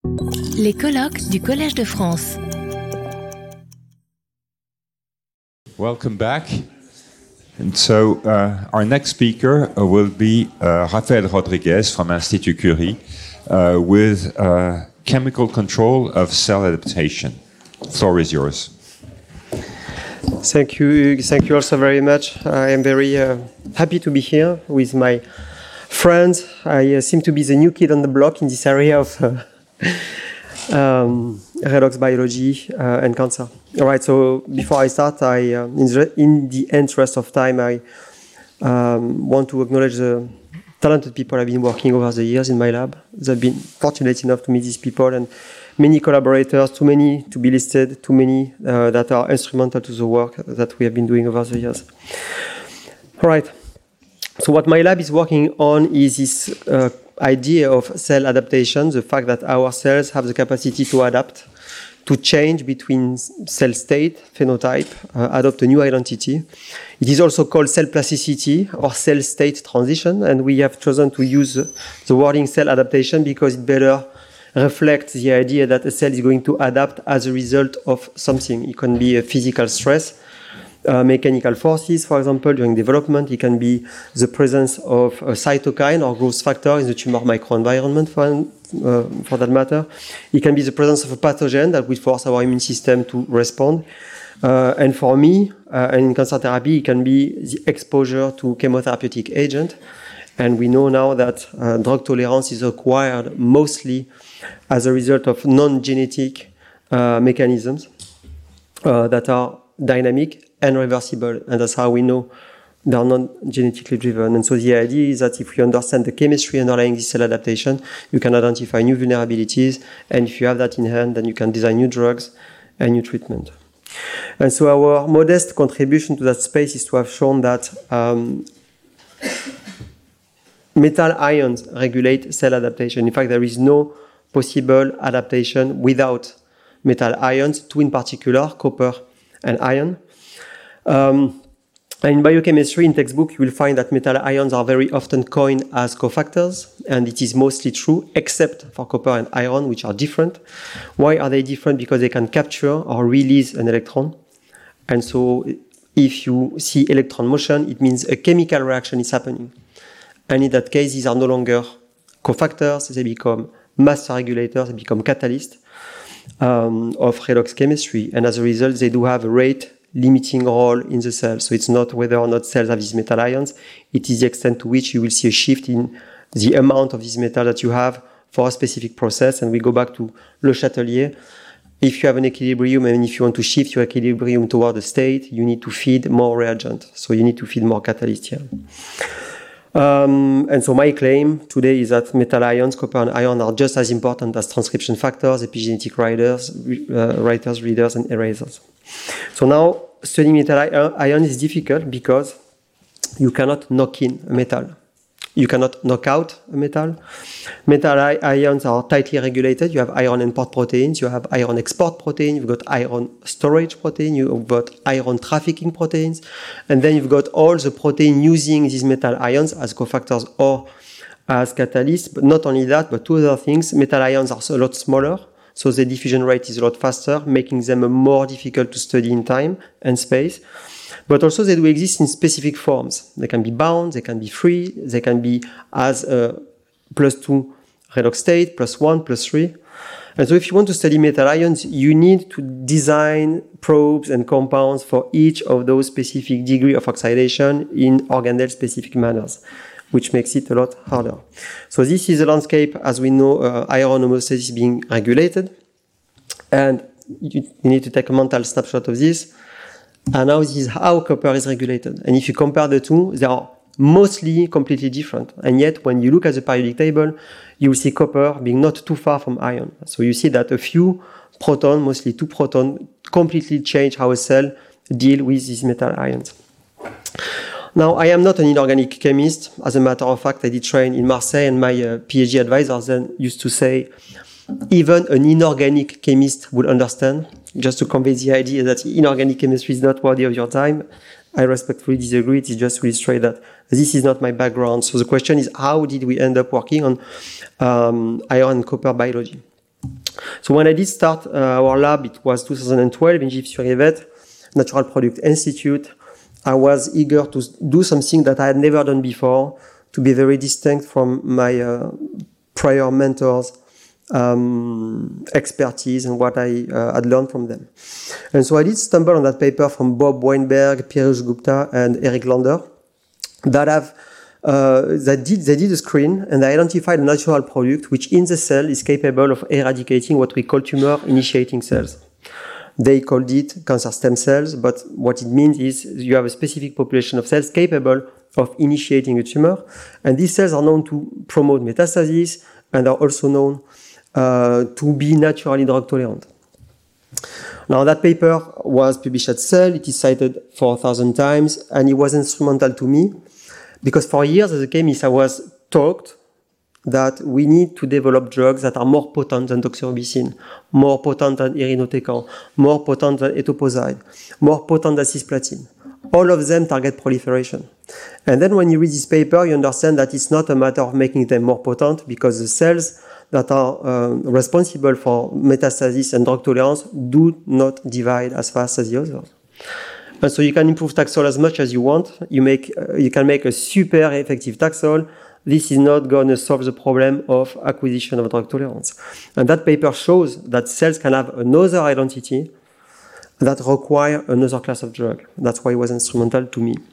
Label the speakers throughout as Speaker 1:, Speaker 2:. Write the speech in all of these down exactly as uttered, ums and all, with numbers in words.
Speaker 1: Les colloques du Collège de France.
Speaker 2: Welcome back. And so uh, our next speaker uh, will be uh, Rafael Rodriguez from Institut Curie uh, with uh, chemical control of cell adaptation. The floor is yours.
Speaker 3: Thank you. Thank you also very much. I am very uh, happy to be here with my friends. I uh, seem to be the new kid on the block in this area of uh, um, redox biology uh, and cancer. All right. So before I start, I, uh, in, the, in the interest of time, I um, want to acknowledge the talented people I've been working over the years in my lab. I've been fortunate enough to meet these people and many collaborators, too many to be listed, too many uh, that are instrumental to the work that we have been doing over the years. All right. So what my lab is working on is this uh, idea of cell adaptation, the fact that our cells have the capacity to adapt, to change between cell state, phenotype, uh, adopt a new identity. It is also called cell plasticity or cell state transition, and we have chosen to use the wording cell adaptation because it better reflects the idea that a cell is going to adapt as a result of something. It can be a physical stress, uh, mechanical forces, for example, during development. It can be the presence of a cytokine or growth factor in the tumor microenvironment, for, uh, for that matter. It can be the presence of a pathogen that will force our immune system to respond. Uh, and for me, uh, and in cancer therapy, it can be the exposure to chemotherapeutic agent. And we know now that uh, drug tolerance is acquired mostly as a result of non-genetic uh, mechanisms uh, that are dynamic and reversible. And that's how we know they are not genetically driven. And so the idea is that if you understand the chemistry underlying this cell adaptation, you can identify new vulnerabilities. And if you have that in hand, then you can design new drugs and new treatment. And so our modest contribution to that space is to have shown that um, metal ions regulate cell adaptation. In fact, there is no possible adaptation without metal ions, two in particular, copper and iron. Um, and in biochemistry, in textbook, you will find that metal ions are very often coined as cofactors, and it is mostly true, except for copper and iron, which are different. Why are they different? Because they can capture or release an electron. And so if you see electron motion, it means a chemical reaction is happening. And in that case, these are no longer cofactors, they become master regulators, they become catalysts um, of redox chemistry. And as a result, they do have a rate limiting role in the cell. So it's not whether or not cells have these metal ions, it is the extent to which you will see a shift in the amount of this metal that you have for a specific process. And we go back to Le Chatelier. If you have an equilibrium and if you want to shift your equilibrium toward a state, you need to feed more reagent. So you need to feed more catalyst here. Um, and so my claim today is that metal ions, copper and iron, are just as important as transcription factors, epigenetic writers, uh, writers, readers, and erasers. So now studying metal ion is difficult because you cannot knock in a metal. You cannot knock out a metal. Metal ions are tightly regulated. You have iron import proteins, you have iron export protein, you've got iron storage protein, you've got iron trafficking proteins, and then you've got all the protein using these metal ions as cofactors or as catalysts. But not only that, but two other things. Metal ions are a lot smaller, so the diffusion rate is a lot faster, making them more difficult to study in time and space. But also they do exist in specific forms. They can be bound, they can be free, they can be as a plus two redox state, plus one, plus three. And so if you want to study metal ions, you need to design probes and compounds for each of those specific degree of oxidation in organelle-specific manners, which makes it a lot harder. So this is a landscape, as we know, uh, iron homeostasis being regulated. And you, you need to take a mental snapshot of this. And now this is how copper is regulated. And if you compare the two, they are mostly completely different. And yet, when you look at the periodic table, you will see copper being not too far from iron. So you see that a few protons, mostly two protons, completely change how a cell deals with these metal ions. Now, I am not an inorganic chemist. As a matter of fact, I did train in Marseille, and my uh, PhD advisor then used to say, even an inorganic chemist would understand, just to convey the idea that inorganic chemistry is not worthy of your time. I respectfully disagree. It is just to illustrate that this is not my background. So the question is, how did we end up working on um, iron and copper biology? So when I did start uh, our lab, it was two thousand twelve in Gif-sur-Yvette, Natural Product Institute. I was eager to do something that I had never done before, to be very distinct from my uh, prior mentors' um, expertise and what I uh, had learned from them. And so I did stumble on that paper from Bob Weinberg, Piyush Gupta, and Eric Lander that have uh, that did they did a screen and they identified a natural product which in the cell is capable of eradicating what we call tumor-initiating cells. They called it cancer stem cells, but what it means is you have a specific population of cells capable of initiating a tumor, and these cells are known to promote metastasis and are also known uh, to be naturally drug tolerant. Now that paper was published at Cell, it is cited four thousand times, and it was instrumental to me because for years as a chemist I was taught that we need to develop drugs that are more potent than doxorubicin, more potent than irinotecan, more potent than etoposide, more potent than cisplatin. All of them target proliferation. And then when you read this paper, you understand that it's not a matter of making them more potent because the cells that are uh, responsible for metastasis and drug tolerance do not divide as fast as the others. And so you can improve Taxol as much as you want. You, make, uh, you can make a super effective Taxol. This is not going to solve the problem of acquisition of drug tolerance. And that paper shows that cells can have another identity that require another class of drug. That's why it was instrumental to me.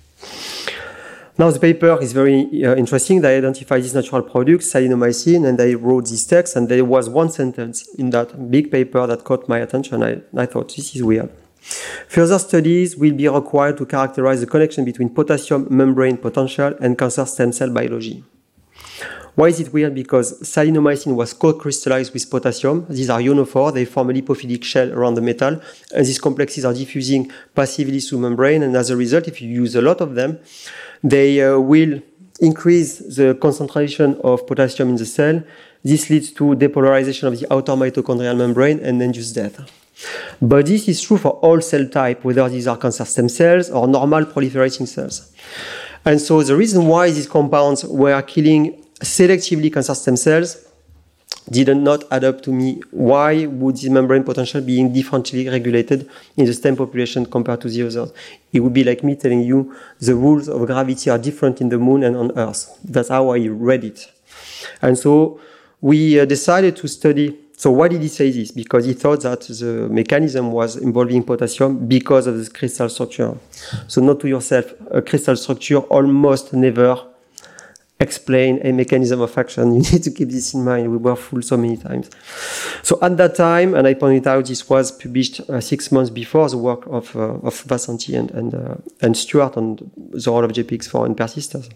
Speaker 3: Now the paper is very uh, interesting. They identified these natural products, salinomycin, and they wrote this text, and there was one sentence in that big paper that caught my attention. I, I thought, this is weird. Further studies will be required to characterize the connection between potassium membrane potential and cancer stem cell biology. Why is it weird? Because salinomycin was co-crystallized with potassium. These are ionophores. They form a lipophilic shell around the metal, and these complexes are diffusing passively through membrane, and as a result, if you use a lot of them, they uh, will increase the concentration of potassium in the cell. This leads to depolarization of the outer mitochondrial membrane and induced death. But this is true for all cell types, whether these are cancer stem cells or normal proliferating cells. And so the reason why these compounds were killing selectively cancer stem cells did not add up to me. Why would this membrane potential be differently regulated in the stem population compared to the others? It would be like me telling you the rules of gravity are different in the moon and on Earth. That's how I read it. And so we uh, decided to study. So why did he say this? Because he thought that the mechanism was involving potassium because of the crystal structure. So note to yourself, a crystal structure almost never explain a mechanism of action. You need to keep this in mind. We were fooled so many times. So at that time, and I pointed out this was published uh, six months before the work of, uh, of Vasanti and, and, uh, and Stuart on the role of J P X four and persistence.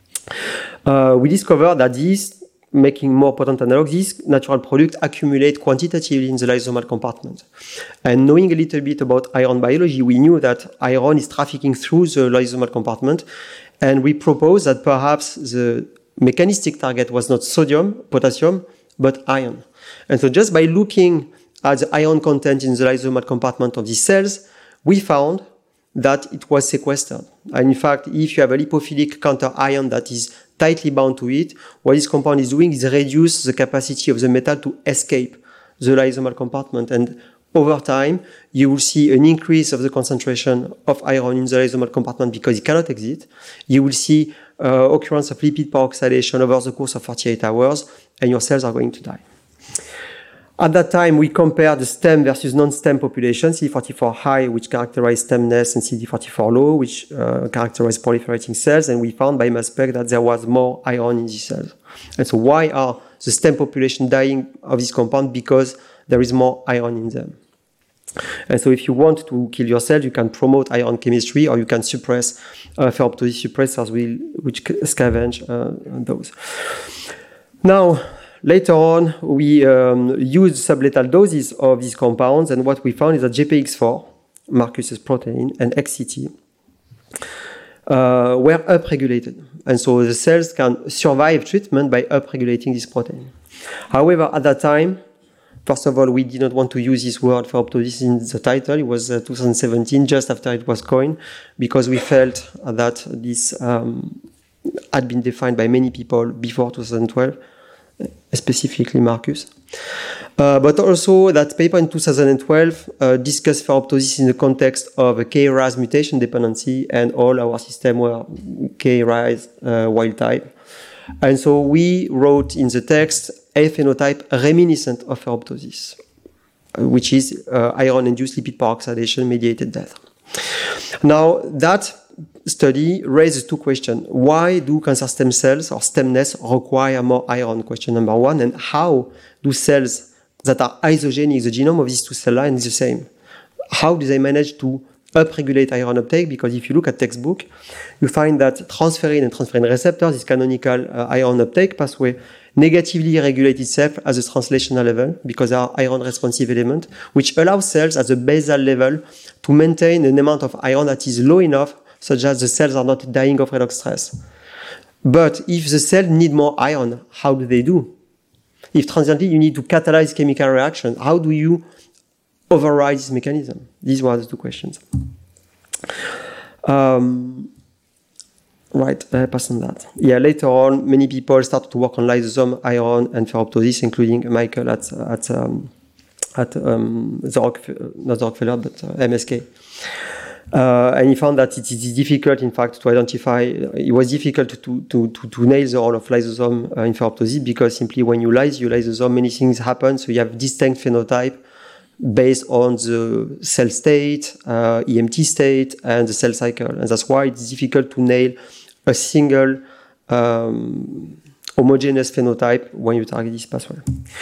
Speaker 3: Uh, we discovered that these making more potent analogs, these natural products accumulate quantitatively in the lysosomal compartment. And knowing a little bit about iron biology, we knew that iron is trafficking through the lysosomal compartment, and we proposed that perhaps the mechanistic target was not sodium, potassium, but iron. And so just by looking at the iron content in the lysosomal compartment of these cells, we found that it was sequestered. And in fact, if you have a lipophilic counter-ion that is tightly bound to it, what this compound is doing is reduce the capacity of the metal to escape the lysosomal compartment. And over time, you will see an increase of the concentration of iron in the lysosomal compartment because it cannot exit. You will see uh, occurrence of lipid peroxidation over the course of forty-eight hours, and your cells are going to die. At that time, we compared the stem versus non-stem population, C D forty-four high, which characterize stemness, and C D forty-four low, which uh, characterize proliferating cells, and we found by mass spec that there was more iron in these cells. And so why are the stem population dying of this compound? Because there is more iron in them. And so if you want to kill your cells, you can promote iron chemistry, or you can suppress uh, ferroptosis suppressors which scavenge uh, those. Now, later on, we um, used sublethal doses of these compounds, and what we found is that J P X four, Marcus's protein, and X C T uh, were upregulated. And so the cells can survive treatment by upregulating this protein. However, at that time, first of all, we did not want to use this word ferroptosis in the title. It was uh, two thousand seventeen, just after it was coined, because we felt that this um, had been defined by many people before two thousand twelve. Specifically Marcus. Uh, but also that paper in two thousand twelve uh, discussed ferroptosis in the context of a K R A S mutation dependency, and all our system were K R A S uh, wild type. And so we wrote in the text a phenotype reminiscent of ferroptosis, which is uh, iron-induced lipid peroxidation-mediated death. Now, that study raises two questions. Why do cancer stem cells or stemness require more iron? Question number one. And how do cells that are isogenic, the genome of these two cell lines is the same? How do they manage to upregulate iron uptake? Because if you look at textbook, you find that transferrin and transferrin receptor, this canonical uh, iron uptake pathway, negatively regulate itself at the translational level because they are iron responsive element, which allows cells at the basal level to maintain an amount of iron that is low enough such that the cells are not dying of redox stress. But if the cell need more iron, how do they do? If transiently you need to catalyze chemical reaction, how do you override this mechanism? These were the two questions. Um, right, I pass on that. Yeah, later on, many people started to work on lysosome, iron, and ferroptosis, including Michael at at um, at um, the Rock, not the Rockefeller, but uh, M S K. Uh, and he found that it is difficult, in fact, to identify. It was difficult to to to, to nail the role of lysosome uh, in ferroptosis because simply when you lyse, you lysosome, many things happen. So you have distinct phenotype based on the cell state, uh, E M T state, and the cell cycle. And that's why it's difficult to nail a single um, homogeneous phenotype when you target this pathway.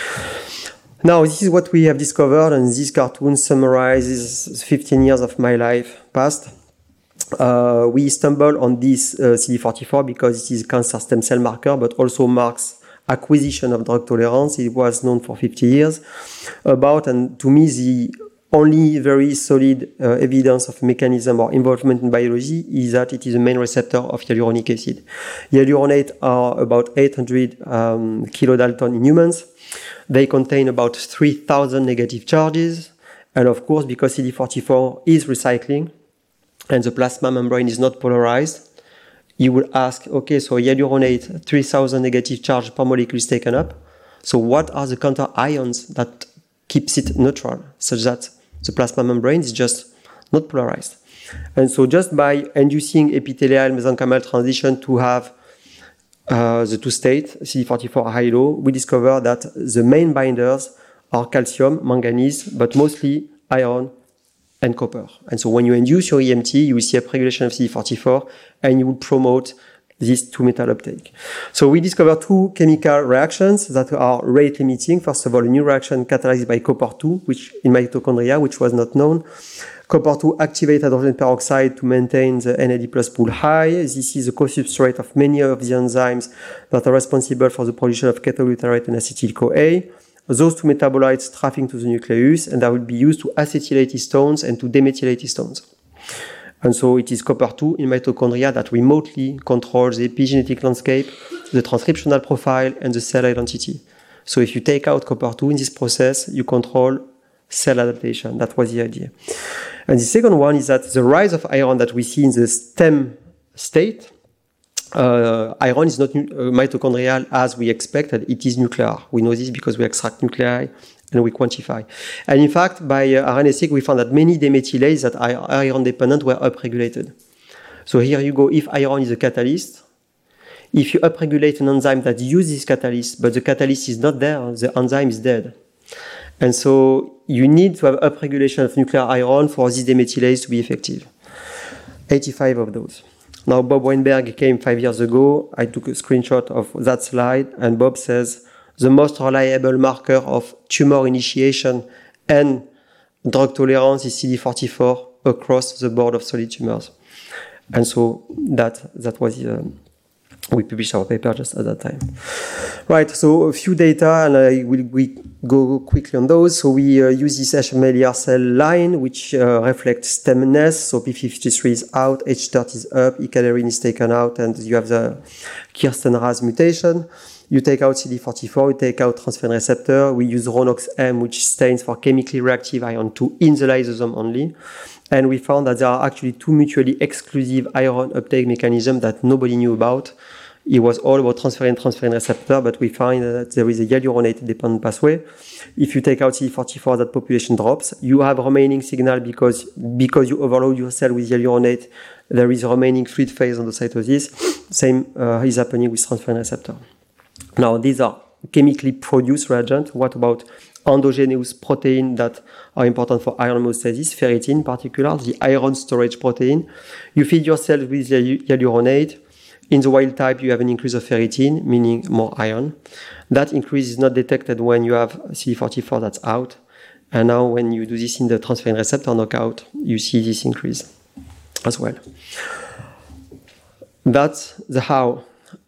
Speaker 3: Now, this is what we have discovered, and this cartoon summarizes fifteen years of my life past. Uh, we stumbled on this uh, C D forty-four because it is a cancer stem cell marker, but also marks acquisition of drug tolerance. It was known for fifty years about, and to me, the only very solid uh, evidence of mechanism or involvement in biology is that it is a main receptor of hyaluronic acid. Hyaluronate are about eight hundred um, kilodalton in humans. They contain about three thousand negative charges. And of course, because C D forty-four is recycling and the plasma membrane is not polarized, you would ask, okay, so hyaluronate, three thousand negative charge per molecule is taken up. So what are the counter ions that keeps it neutral, such that the plasma membrane is just not polarized? And so just by inducing epithelial mesenchymal transition to have uh, the two states, C D forty-four high low, we discover that the main binders are calcium, manganese, but mostly iron and copper. And so when you induce your E M T, you will see upregulation of C D forty-four, and you will promote this two metal uptake. So we discovered two chemical reactions that are rate limiting. First of all, a new reaction catalyzed by copper two, which in mitochondria, which was not known. Copper two activates hydrogen peroxide to maintain the N A D plus pool high. This is a co-substrate of many of the enzymes that are responsible for the production of ketoglutarate and acetyl-CoA. Those two metabolites traffic to the nucleus, and that will be used to acetylate histones and to demethylate histones. And so it is copper two in mitochondria that remotely controls the epigenetic landscape, the transcriptional profile, and the cell identity. So if you take out copper two in this process, you control cell adaptation. That was the idea. And the second one is that the rise of iron that we see in the stem state, uh, iron is not uh, mitochondrial as we expected. It is nuclear. We know this because we extract nuclei and we quantify. And in fact, by uh, R N A-seq, we found that many demethylases that are iron-dependent were upregulated. So here you go, if iron is a catalyst, if you upregulate an enzyme that uses this catalyst, but the catalyst is not there, the enzyme is dead. And so you need to have upregulation of nuclear iron for these demethylases to be effective. eighty-five of those. Now, Bob Weinberg came five years ago. I took a screenshot of that slide, and Bob says, the most reliable marker of tumor initiation and drug tolerance is C D forty-four across the board of solid tumors. And so that, that was, uh, we published our paper just at that time. Right, so a few data, and I will we go quickly on those. So we uh, use this H M L E R cell line, which uh, reflects stemness. So P fifty-three is out, H thirty is up, E cadherin is taken out, and you have the Kirsten-Raz mutation. You take out C D forty-four, you take out transferrin receptor. We use Ronox M, which stands for chemically reactive iron two in the lysosome only. And we found that there are actually two mutually exclusive iron uptake mechanisms that nobody knew about it was all about transferrin transferrin receptor, but we find that there is a hyaluronate dependent pathway. If you take out C D forty-four, that population drops. You have remaining signal because because you overload your cell with hyaluronate. There is a remaining fluid phase endocytosis. Same uh, is happening with transferrin receptor. Now these are chemically produced reagents. What about endogenous protein that are important for iron homeostasis? Ferritin in particular, the iron storage protein. You feed your cells with hyaluronate. In the wild type, you have an increase of ferritin, meaning more iron. That increase is not detected when you have C D forty-four that's out. And now when you do this in the transferrin receptor knockout, you see this increase as well. That's the how.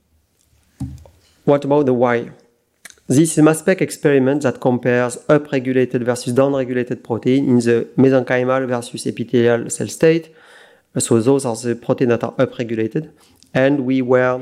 Speaker 3: What about the why? This is a mass spec experiment that compares upregulated versus downregulated protein in the mesenchymal versus epithelial cell state. So those are the proteins that are upregulated. And we were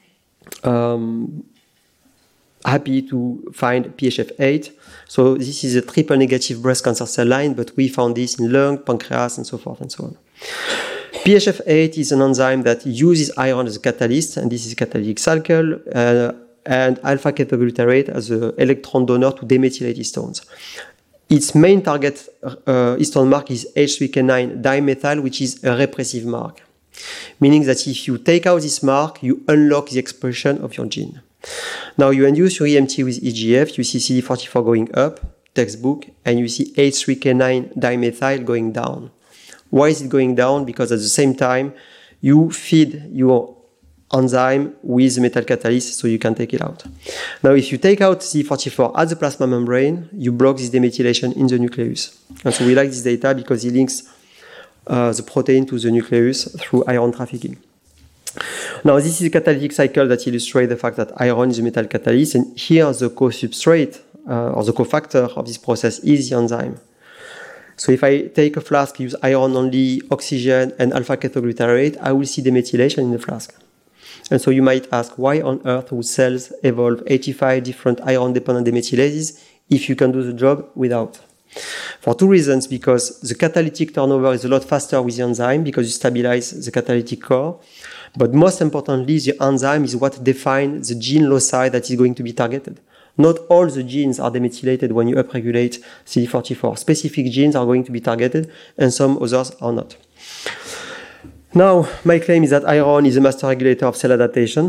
Speaker 3: um, happy to find P H F eight. So this is a triple negative breast cancer cell line, but we found this in lung, pancreas, and so forth and so on. P H F eight is an enzyme that uses iron as a catalyst, and this is a catalytic cycle, uh, and alpha-ketoglutarate as an electron donor to demethylate histones. Its main target uh, histone mark is H three K nine dimethyl, which is a repressive mark, meaning that if you take out this mark, you unlock the expression of your gene. Now you induce your E M T with E G F, you see C D forty-four going up, textbook, and you see H three K nine dimethyl going down. Why is it going down? Because at the same time, you feed your enzyme with metal catalyst so you can take it out. Now if you take out C D forty-four at the plasma membrane, you block this demethylation in the nucleus. And so we like this data because it links uh, the protein to the nucleus through iron trafficking. Now this is a catalytic cycle that illustrates the fact that iron is a metal catalyst, and here the co-substrate uh, or the cofactor of this process is the enzyme. So if I take a flask, use iron only, oxygen, and alpha-ketoglutarate, I will see demethylation in the flask. And so you might ask, why on earth would cells evolve eighty-five different iron-dependent demethylases if you can do the job without? For two reasons, because the catalytic turnover is a lot faster with the enzyme because you stabilize the catalytic core. But most importantly, the enzyme is what defines the gene loci that is going to be targeted. Not all the genes are demethylated when you upregulate C D forty-four. Specific genes are going to be targeted, and some others are not. Now, my claim is that iron is a master regulator of cell adaptation,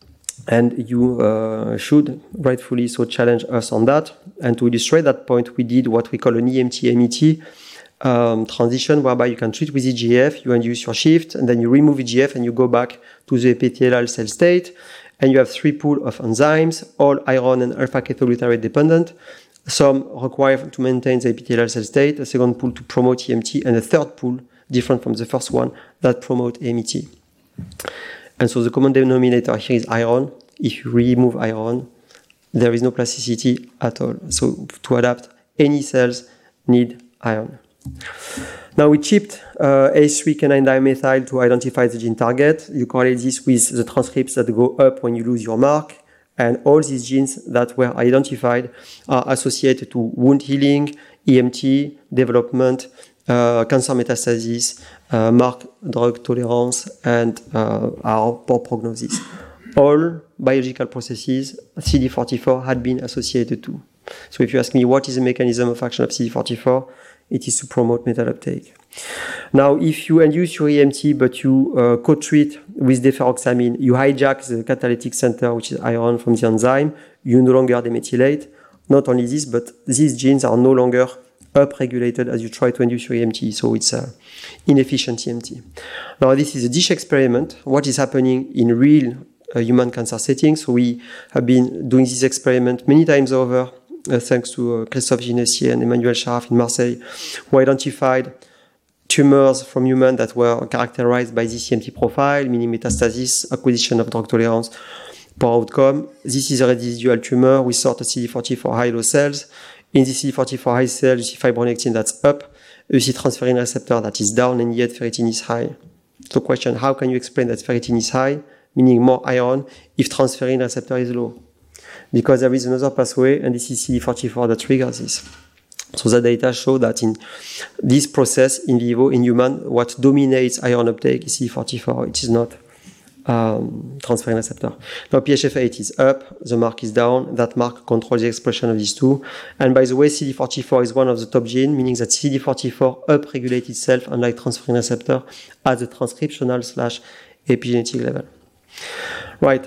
Speaker 3: and you uh, should rightfully so challenge us on that. And to illustrate that point, we did what we call an E M T M E T um, transition, whereby you can treat with E G F, you induce your shift, and then you remove E G F and you go back to the epithelial cell state. And you have three pools of enzymes, all iron and alpha-ketoglutarate dependent. Some require to maintain the epithelial cell state, a second pool to promote E M T, and a third pool, different from the first one, that promote A M E T. And so the common denominator here is iron. If you remove iron, there is no plasticity at all. So to adapt, any cells need iron. Now we chipped uh, H three K nine dimethyl to identify the gene target. You correlate this with the transcripts that go up when you lose your mark. And all these genes that were identified are associated to wound healing, E M T, development, uh, cancer metastasis, uh, marked drug tolerance, and uh, our poor prognosis. All biological processes C D forty-four had been associated to. So if you ask me what is the mechanism of action of C D forty-four, it is to promote metal uptake. Now, if you induce your E M T, but you uh, co-treat with deferoxamine, you hijack the catalytic center, which is iron, from the enzyme, you no longer demethylate. Not only this, but these genes are no longer upregulated as you try to induce your E M T, so it's an inefficient E M T. Now, this is a dish experiment. What is happening in real uh, human cancer settings? So we have been doing this experiment many times over, Uh, thanks to uh, Christophe Ginessier and Emmanuel Charaf in Marseille, who identified tumors from humans that were characterized by this E M T profile, meaning metastasis, acquisition of drug tolerance, poor outcome. This is a residual tumor. We sort of C D forty-four high low cells. In the C D forty-four high cell, you see fibronectin that's up, you see transferrin receptor that is down, and yet ferritin is high. So question, how can you explain that ferritin is high, meaning more iron, if transferrin receptor is low? Because there is another pathway, and this is C D forty-four that triggers this. So the data show that in this process in vivo, in human, what dominates iron uptake is C D forty-four. It is not um, transferrin receptor. Now P H F eight is up, the mark is down, that mark controls the expression of these two. And by the way, C D forty-four is one of the top genes, meaning that C D forty-four upregulates itself, unlike transferrin receptor, at the transcriptional slash epigenetic level. Right.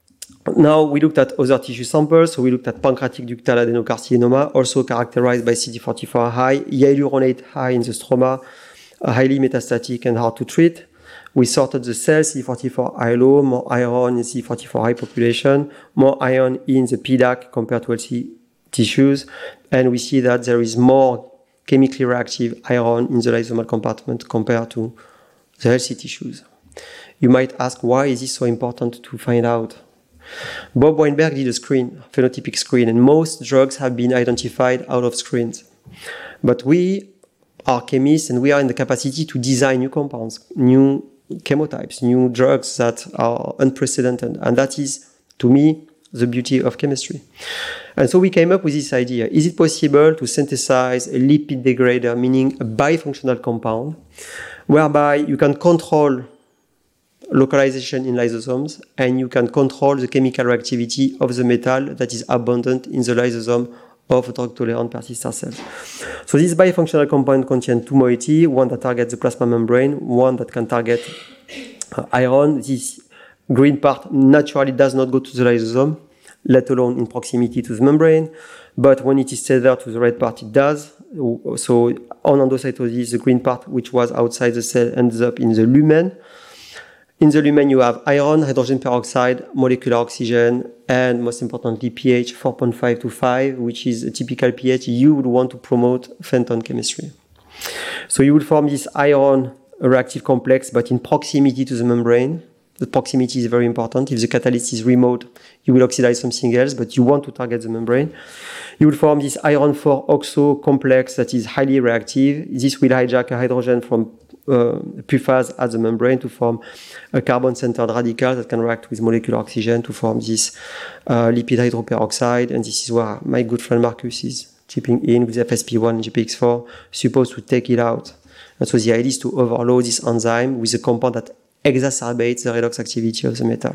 Speaker 3: Now we looked at other tissue samples, so we looked at pancreatic ductal adenocarcinoma, also characterized by C D forty-four high, hyaluronate high in the stroma, uh, highly metastatic and hard to treat. We sorted the cells, C D forty-four high low, more iron in C D forty-four high population, more iron in the P D A C compared to healthy tissues, and we see that there is more chemically reactive iron in the lysosomal compartment compared to the healthy tissues. You might ask, why is this so important to find out? Bob Weinberg did a screen, phenotypic screen, and most drugs have been identified out of screens. But we are chemists and we are in the capacity to design new compounds, new chemotypes, new drugs that are unprecedented. And that is, to me, the beauty of chemistry. And so we came up with this idea. Is it possible to synthesize a lipid degrader, meaning a bifunctional compound, whereby you can control localization in lysosomes, and you can control the chemical reactivity of the metal that is abundant in the lysosome of drug-tolerant persistent cells. So this bifunctional compound contains two moieties, one that targets the plasma membrane, one that can target uh, iron. This green part naturally does not go to the lysosome, let alone in proximity to the membrane, but when it is tethered to the red part, it does. So on endocytosis, the green part, which was outside the cell, ends up in the lumen. In the lumen, you have iron, hydrogen peroxide, molecular oxygen, and most importantly, pH four point five to five, which is a typical pH you would want to promote Fenton chemistry. So you will form this iron reactive complex, but in proximity to the membrane. The proximity is very important. If the catalyst is remote, you will oxidize something else, but you want to target the membrane. You will form this iron four oxo complex that is highly reactive. This will hijack a hydrogen from Uh, P-phase at the membrane to form a carbon-centered radical that can react with molecular oxygen to form this uh, lipid hydroperoxide. And this is where my good friend Marcus is chipping in with F S P one and G P X four, supposed to take it out. And so the idea is to overload this enzyme with a compound that exacerbates the redox activity of the metal.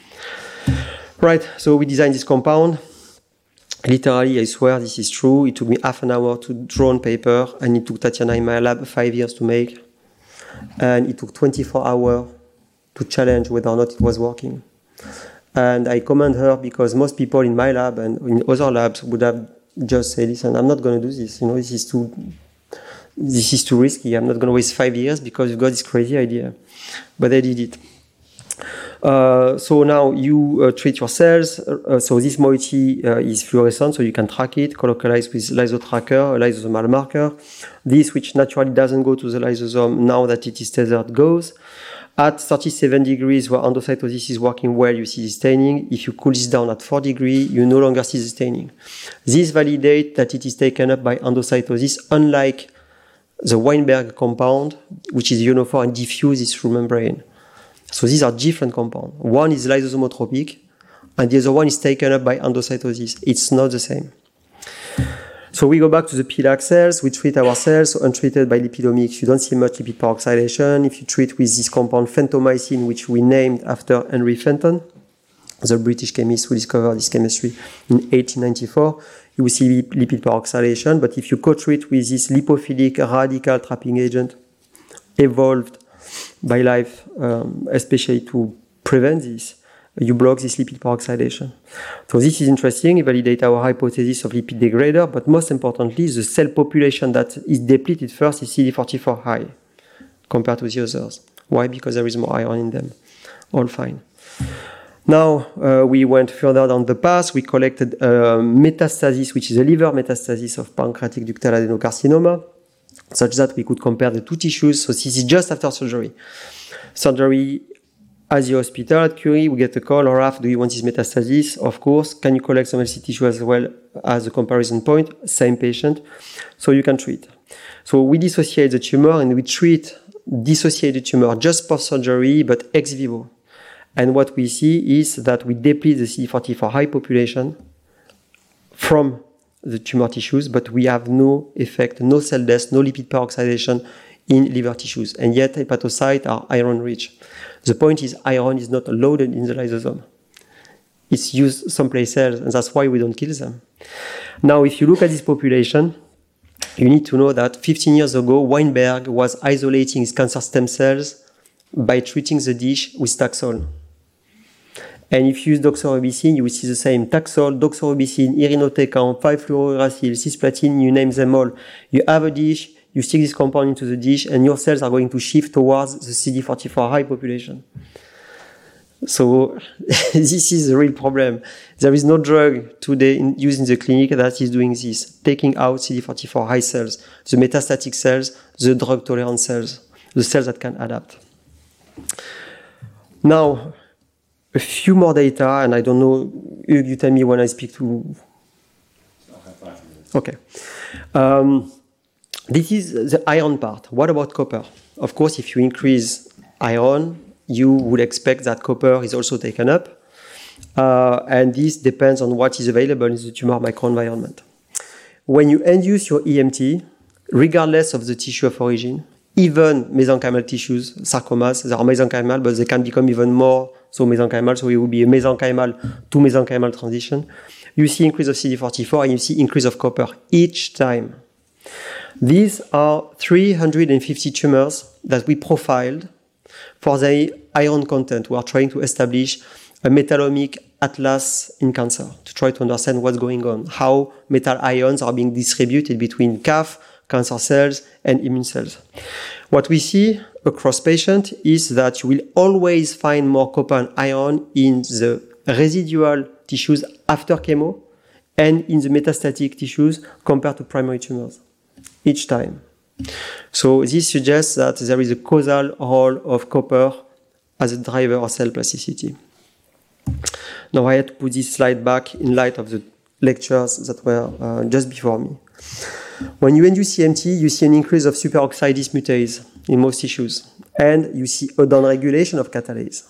Speaker 3: Right, so we designed this compound. Literally, I swear this is true. It took me half an hour to draw on paper, and it took Tatiana in my lab five years to make. And it took twenty-four hours to challenge whether or not it was working. And I commend her because most people in my lab and in other labs would have just said, listen, I'm not going to do this. You know, this is too, this is too risky. I'm not going to waste five years because you've got this crazy idea. But they did it. Uh, so now you uh, treat your cells. Uh, so this moiety uh, is fluorescent, so you can track it, colocalize with lysotracker, a lysosomal marker. This, which naturally doesn't go to the lysosome, now that it is tethered, goes. At thirty-seven degrees, where endocytosis is working well, you see the staining. If you cool this down at four degrees, you no longer see the staining. This validates that it is taken up by endocytosis, unlike the Weinberg compound, which is ionophore and diffuses through membrane. So these are different compounds. One is lysosomotropic, and the other one is taken up by endocytosis. It's not the same. So we go back to the P D A C cells. We treat our cells, so untreated by lipidomics. You don't see much lipid peroxidation. If you treat with this compound phentomycin, which we named after Henry Fenton, the British chemist who discovered this chemistry in eighteen ninety-four, you will see lipid peroxidation. But if you co-treat with this lipophilic radical trapping agent evolved by life, um, especially to prevent this, you block this lipid peroxidation. So this is interesting. It validates our hypothesis of lipid degrader, but most importantly, the cell population that is depleted first is C D forty-four high compared to the others. Why? Because there is more iron in them. All fine. Now uh, we went further down the path. We collected uh, metastasis, which is a liver metastasis of pancreatic ductal adenocarcinoma, such that we could compare the two tissues. So this is just after surgery. Surgery at the hospital at Curie, we get a call, or Raf, do you want this metastasis? Of course. Can you collect some healthy tissue as well as a comparison point? Same patient. So you can treat. So we dissociate the tumor and we treat dissociated tumor just post-surgery, but ex vivo. And what we see is that we deplete the C D forty-four high population from the tumor tissues, but we have no effect, no cell death, no lipid peroxidation in liver tissues, and yet hepatocytes are iron-rich. The point is iron is not loaded in the lysosome. It's used someplace else, and that's why we don't kill them. Now, if you look at this population, you need to know that fifteen years ago, Weinberg was isolating his cancer stem cells by treating the dish with Taxol. And if you use doxorubicin, you will see the same. Taxol, doxorubicin, irinotecan, five fluorouracil, cisplatin, you name them all. You have a dish, you stick this compound into the dish, and your cells are going to shift towards the C D forty-four high population. So this is a real problem. There is no drug today in, used in the clinic that is doing this, taking out C D forty-four high cells, the metastatic cells, the drug-tolerant cells, the cells that can adapt. Now, a few more data, and I don't know, Hugues, you tell me when I speak to... Okay. Um, this is the iron part. What about copper? Of course, if you increase iron, you would expect that copper is also taken up. Uh, and this depends on what is available in the tumor microenvironment. When you induce your E M T, regardless of the tissue of origin, even mesenchymal tissues, sarcomas, they are mesenchymal, but they can become even more so mesenchymal, so it will be a mesenchymal to mesenchymal transition. You see increase of C D forty-four and you see increase of copper each time. These are three hundred fifty tumors that we profiled for the iron content. We are trying to establish a metallomic atlas in cancer to try to understand what's going on, how metal ions are being distributed between C A F, cancer cells, and immune cells. What we see across patients is that you will always find more copper and iron in the residual tissues after chemo and in the metastatic tissues compared to primary tumors each time. So this suggests that there is a causal role of copper as a driver of cell plasticity. Now I had to put this slide back in light of the lectures that were uh, just before me. When you induce E M T, you see an increase of superoxide dismutase in most tissues, and you see a downregulation of catalase.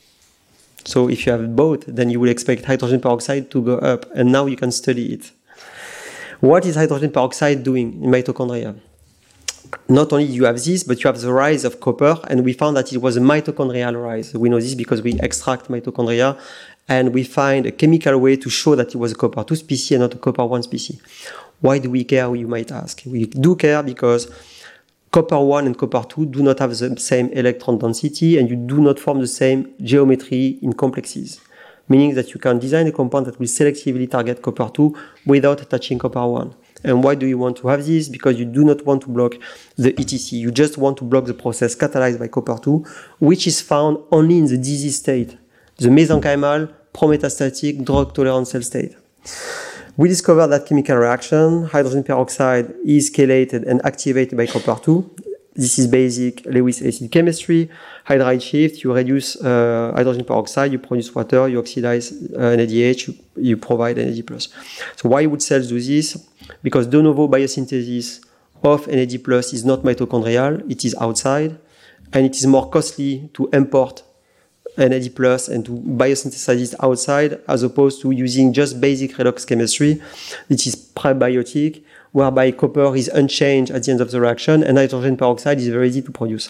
Speaker 3: So if you have both, then you will expect hydrogen peroxide to go up, and now you can study it. What is hydrogen peroxide doing in mitochondria? Not only do you have this, but you have the rise of copper, and we found that it was a mitochondrial rise. We know this because we extract mitochondria, and we find a chemical way to show that it was a copper two species and not a copper one species. Why do we care, you might ask? We do care because copper one and copper two do not have the same electron density, and you do not form the same geometry in complexes, meaning that you can design a compound that will selectively target copper two without touching copper one. And why do you want to have this? Because you do not want to block the E T C. You just want to block the process catalyzed by copper two, which is found only in the disease state, the mesenchymal, prometastatic, drug-tolerant cell state. We discovered that chemical reaction, hydrogen peroxide is chelated and activated by copper two. This is basic Lewis acid chemistry. Hydride shift, you reduce uh, hydrogen peroxide, you produce water, you oxidize uh, N A D H, you, you provide N A D plus. So why would cells do this? Because de novo biosynthesis of N A D plus is not mitochondrial, it is outside, and it is more costly to import N A D plus and to biosynthesize it outside as opposed to using just basic redox chemistry, which is prebiotic, whereby copper is unchanged at the end of the reaction and hydrogen peroxide is very easy to produce.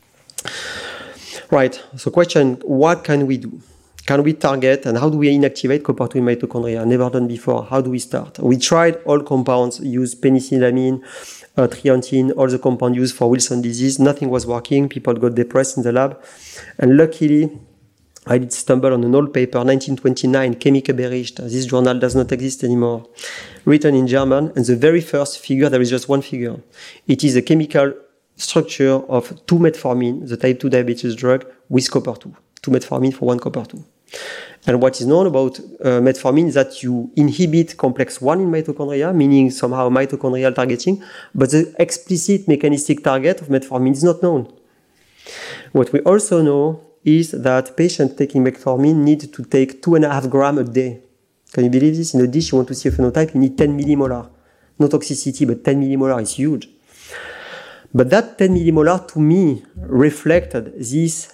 Speaker 3: Right, so question, what can we do? Can we target and how do we inactivate copper two in mitochondria? Never done before. How do we start? We tried all compounds, used penicillamine, uh, triantine, all the compounds used for Wilson disease. Nothing was working. People got depressed in the lab. And luckily, I did stumble on an old paper, nineteen twenty-nine, Chemikerbericht. This journal does not exist anymore. Written in German. And the very first figure, there is just one figure. It is the chemical structure of two metformin, the type two diabetes drug, with copper two. two metformin for one copper two. And what is known about uh, metformin is that you inhibit complex one in mitochondria, meaning somehow mitochondrial targeting, but the explicit mechanistic target of metformin is not known. What we also know is that patients taking metformin need to take two and a half grams a day. Can you believe this? In a dish, you want to see a phenotype, you need ten millimolar. No toxicity, but ten millimolar is huge. But that ten millimolar, to me, reflected this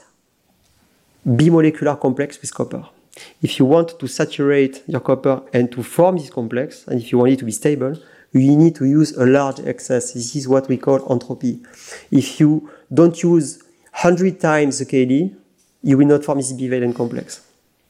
Speaker 3: bimolecular complex with copper. If you want to saturate your copper and to form this complex, and if you want it to be stable, you need to use a large excess. This is what we call entropy. If you don't use one hundred times the K D, you will not form this bivalent complex.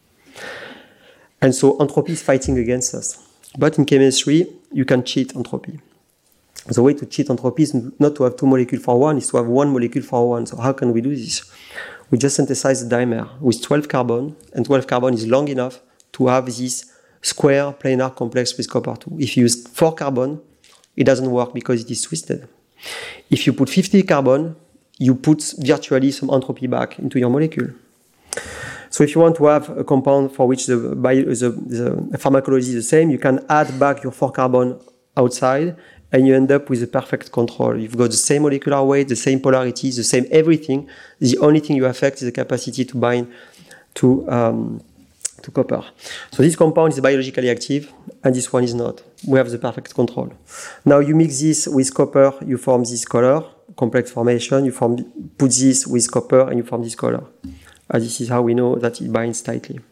Speaker 3: And so entropy is fighting against us. But in chemistry, you can cheat entropy. The way to cheat entropy is not to have two molecules for one, is to have one molecule for one. So how can we do this? We just synthesize the dimer with twelve carbon, and twelve carbon is long enough to have this square planar complex with copper two. If you use four carbon, it doesn't work because it is twisted. If you put fifty carbon, you put virtually some entropy back into your molecule. So if you want to have a compound for which the, bio, the, the pharmacology is the same, you can add back your four carbon outside, and you end up with a perfect control. You've got the same molecular weight, the same polarity, the same everything. The only thing you affect is the capacity to bind to, um, to copper. So this compound is biologically active, and this one is not. We have the perfect control. Now you mix this with copper, you form this color, complex formation. You form, put this with copper, and you form this color. And this is how we know that it binds tightly.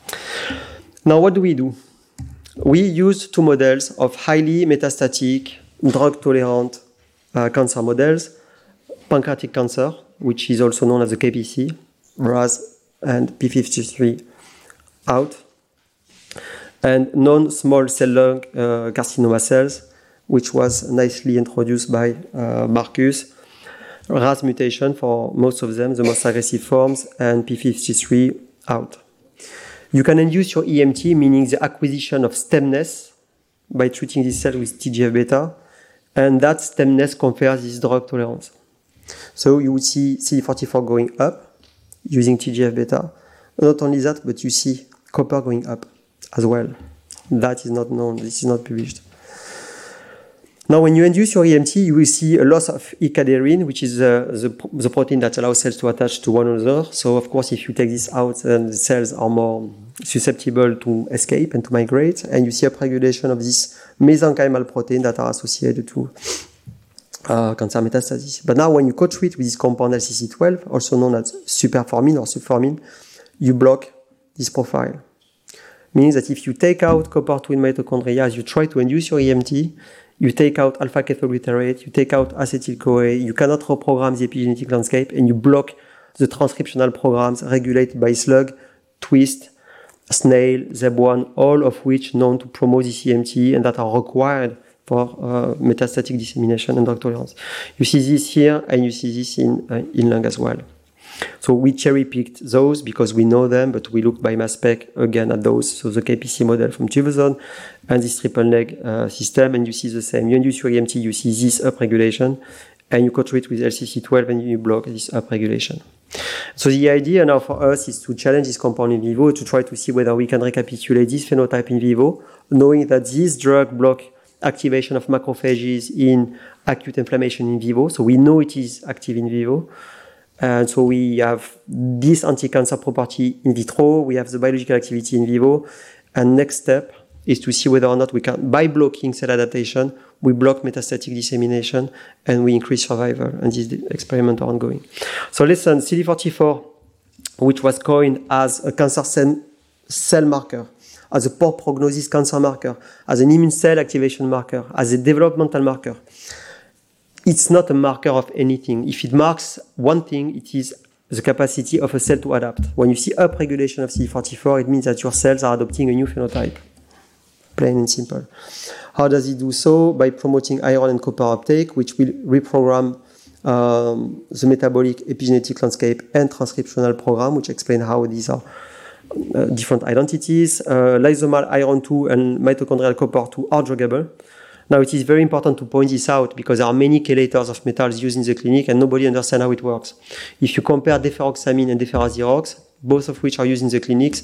Speaker 3: Now what do we do? We use two models of highly metastatic, drug-tolerant uh, cancer models, pancreatic cancer, which is also known as the K P C, R A S and P fifty-three out, and non-small cell lung uh, carcinoma cells, which was nicely introduced by uh, Marcus, R A S mutation for most of them, the most aggressive forms, and P fifty-three out. You can induce your E M T, meaning the acquisition of stemness, by treating this cell with T G F beta, and that stemness confers this drug tolerance. So you would see C D forty-four going up using T G F beta. Not only that, but you see copper going up as well. That is not known, this is not published. Now, when you induce your E M T, you will see a loss of ikaderin, which is uh, the, the protein that allows cells to attach to one another. So, of course, if you take this out, then the cells are more susceptible to escape and to migrate. And you see upregulation of this mesenchymal protein that are associated to uh, cancer metastasis. But now, when you co-treat with this compound L C C twelve, also known as superformin or subformin, you block this profile. Meaning that if you take out copper two in mitochondria as you try to induce your E M T, you take out alpha-ketoglutarate, you take out acetyl-CoA, you cannot reprogram the epigenetic landscape, and you block the transcriptional programs regulated by slug, twist, snail, Z E B one, all of which known to promote this E M T and that are required for uh, metastatic dissemination and drug tolerance. You see this here, and you see this in, uh, in lung as well. So we cherry-picked those because we know them, but we looked by mass spec again at those. So the K P C model from two thousand and this triple neg uh, system, and you see the same. You induce your E M T, you see this upregulation, and you co-treat with L C C twelve, and you block this upregulation. So the idea now for us is to challenge this compound in vivo, to try to see whether we can recapitulate this phenotype in vivo, knowing that this drug blocks activation of macrophages in acute inflammation in vivo. So we know it is active in vivo. And so we have this anti-cancer property in vitro, we have the biological activity in vivo, and next step is to see whether or not we can, by blocking cell adaptation, we block metastatic dissemination and we increase survival, and these experiments are ongoing. So listen, C D forty-four, which was coined as a cancer cell, cell marker, as a poor prognosis cancer marker, as an immune cell activation marker, as a developmental marker. It's not a marker of anything. If it marks one thing, it is the capacity of a cell to adapt. When you see upregulation of C D forty-four, it means that your cells are adopting a new phenotype. Plain and simple. How does it do so? By promoting iron and copper uptake, which will reprogram um, the metabolic epigenetic landscape and transcriptional program, which explain how these are uh, different identities. Uh, lysomal iron two and mitochondrial copper two are druggable. Now, it is very important to point this out because there are many chelators of metals used in the clinic and nobody understands how it works. If you compare deferoxamine and deferazirox, both of which are used in the clinics,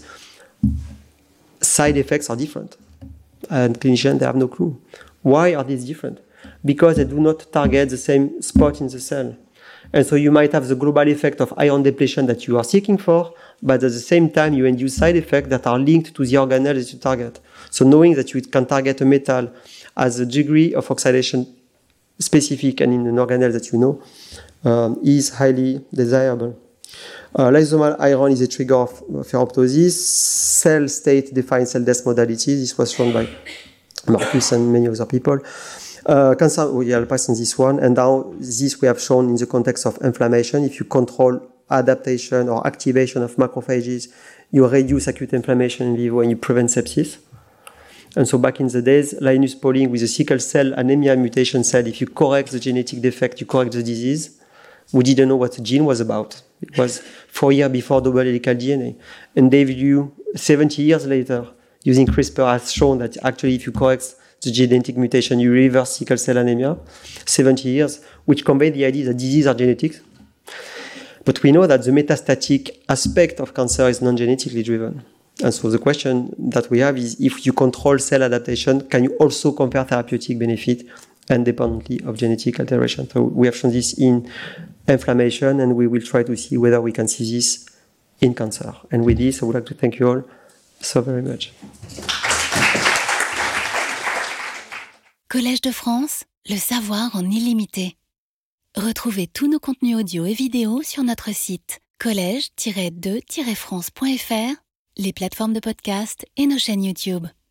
Speaker 3: side effects are different. And clinicians, they have no clue. Why are these different? Because they do not target the same spot in the cell. And so you might have the global effect of iron depletion that you are seeking for, but at the same time, you induce side effects that are linked to the organelle that you target. So knowing that you can target a metal as a degree of oxidation specific and in an organelle that you know um, is highly desirable. Uh, lysomal iron is a trigger of ferroptosis. Cell state defines cell death modality. This was shown by Marcus and many other people. Uh, cancer, we will pass on this one. And now this we have shown in the context of inflammation. If you control adaptation or activation of macrophages, you reduce acute inflammation in vivo and you prevent sepsis. And so back in the days, Linus Pauling with the sickle cell anemia mutation said, if you correct the genetic defect, you correct the disease. We didn't know what the gene was about. It was four years before double helical D N A. And David Liu, seventy years later, using CRISPR, has shown that actually if you correct the genetic mutation, you reverse sickle cell anemia, seventy years, which convey the idea that diseases are genetic. But we know that the metastatic aspect of cancer is non-genetically driven. And so the question that we have is, if you control cell adaptation, can you also compare therapeutic benefit independently of genetic alteration? So we have shown this in inflammation, and we will try to see whether we can see this in cancer. And with this, I would like to thank you all so very much.
Speaker 1: Collège de France, le savoir en illimité. Retrouvez tous nos contenus audio et vidéo sur notre site collège tiret de tiret france point f r, les plateformes de podcast et nos chaînes YouTube.